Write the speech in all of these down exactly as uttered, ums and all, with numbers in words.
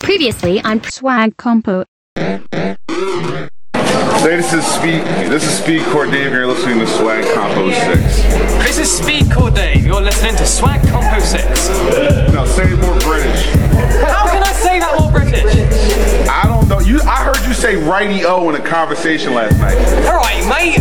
Previously on Swag Compo. Hey, this is Speed. This is Speed Core Dave. You're listening to Swag Compo Six. This is Speed Core Dave. You're listening to Swag Compo Six. No, say it more British. How can I say that more British? I don't know. You. I heard you say righty-o in a conversation last night. All right, mate.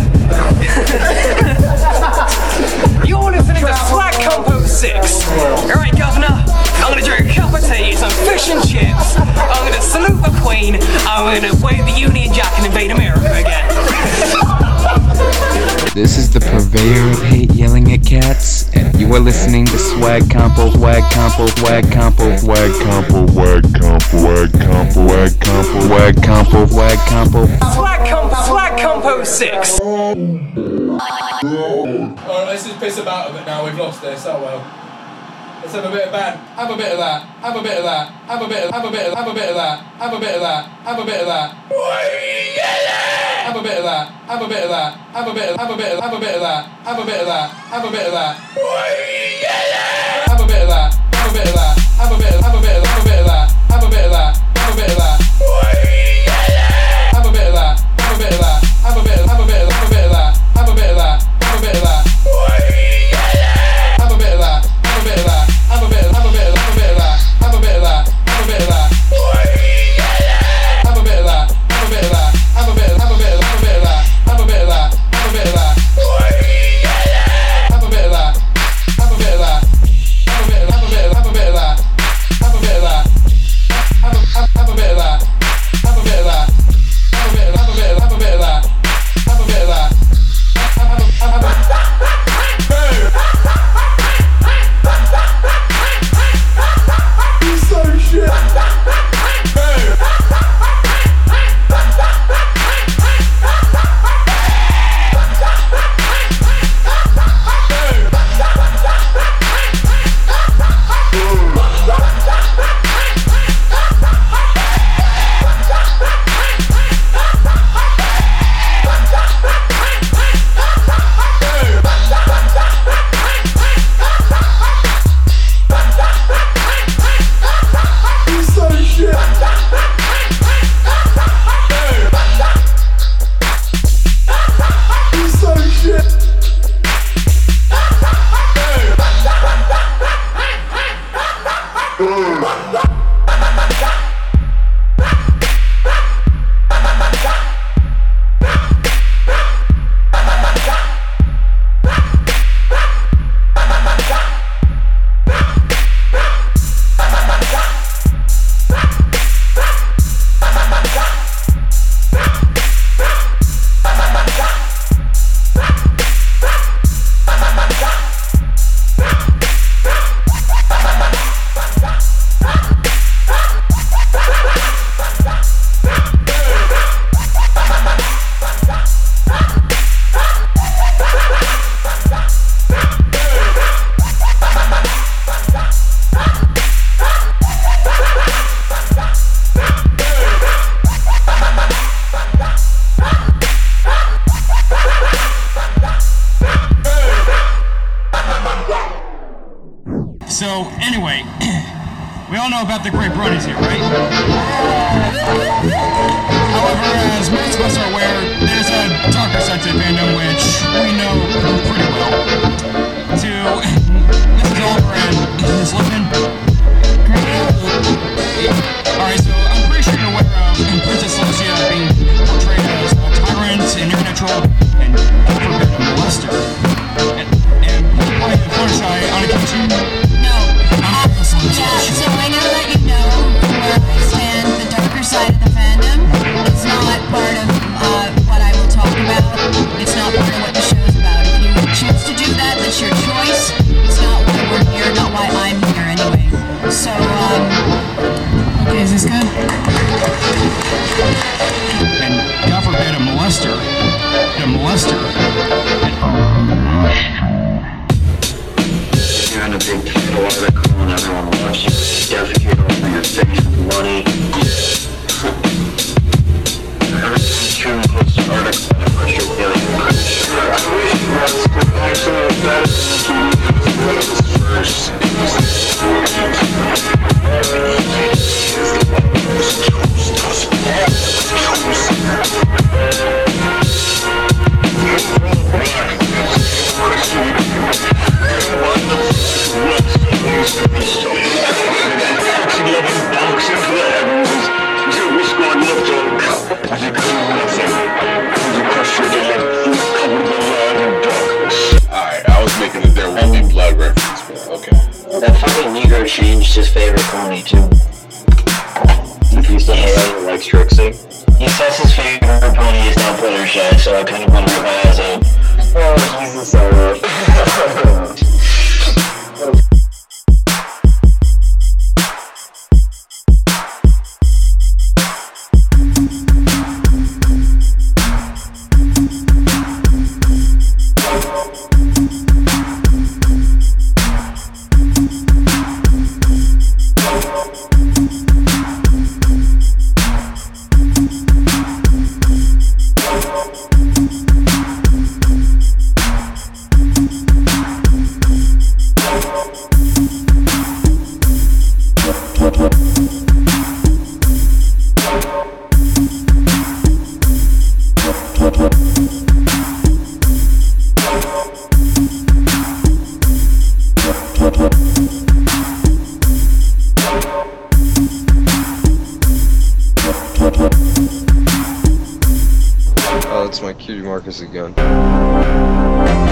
You're listening to Swag Compo Six. All right, Governor. I'm gonna drink a cup of tea, some fish and chips. I'm gonna salute the Queen. I'm gonna wave the Union Jack and invade America again. This is the purveyor of hate yelling at cats, and you are listening to Swag Compo, Swag Compo, Swag Compo, Swag Compo, Swag Compo, Swag Compo, Swag Compo, Swag Compo, Swag Compo, Swag Compo, Swag Compo Six. Alright, let's just piss about a bit now. We've lost this. Oh well. Let's have a bit of that. Have a bit of that. Have a bit of that. Have a bit of. Have a bit of. Have a bit of that. Have a bit of that. Have a bit of that. Have a bit of that. Have a bit of that. Have a bit of. Have a bit of. Have a bit of that. Have a bit of that. Have a bit of that. Have a bit of that. Have a bit of that. Have a bit of. Have a bit of. Have a bit of that. Have a bit of that. Have a bit of that. Have a bit of that. Have a bit of that. Have a bit of. Have a bit of. Have a bit of that. Have a bit of that. Have a bit of that. Have a bit of that. Have a bit of that. Have a bit of. Have a bit of. Have a bit of that. Have a bit of that. Have a bit of that. Have a bit of that. Have a bit of that. Have a bit of. Have a bit of. Have a bit of that. Have a bit of that. Have a bit of that. Have a bit of that. Have a bit of that. Have a bit of. Have a bit of. Have a bit of that. Have a bit of that. Have a. Have a bit of that. Have a bit of that. Have a bit of. Have a bit of. Have a bit of that. Have a bit of that. Have a. Have a. So shit. So, anyway, we all know about the Great Bronies here, right? However, as most of us are aware, there's a darker side to the fandom which we know pretty well. To Missus Oliver and Missus Lipman. Alright, so I'm pretty sure you're aware of Princess Lucia being portrayed as a tyrant, an internet troll, and a molester. And, and playing Fluttershy on occasion. Yeah, so I know that you know where I stand. The darker side of the fandom is not part of uh, what I will talk about. It's not part of what the show is about. If you choose to do that, that's your choice. It's not why we're here, not why I'm here anyway. So, um... okay, is this good? And God forbid a molester. A molester. You're in a big title article and everyone wants you to defecate over your face with money. Every time Truman posts an article, I push your feeling of cringe. I wish you had school actually better than first. That fucking Negro changed his favorite pony too. He used to hate like Trixie. He says his favorite pony is now Fluttershy, so I kind of wonder if I has a. Oh, Jesus, so rough. Oh, it's my cutie Marcus again.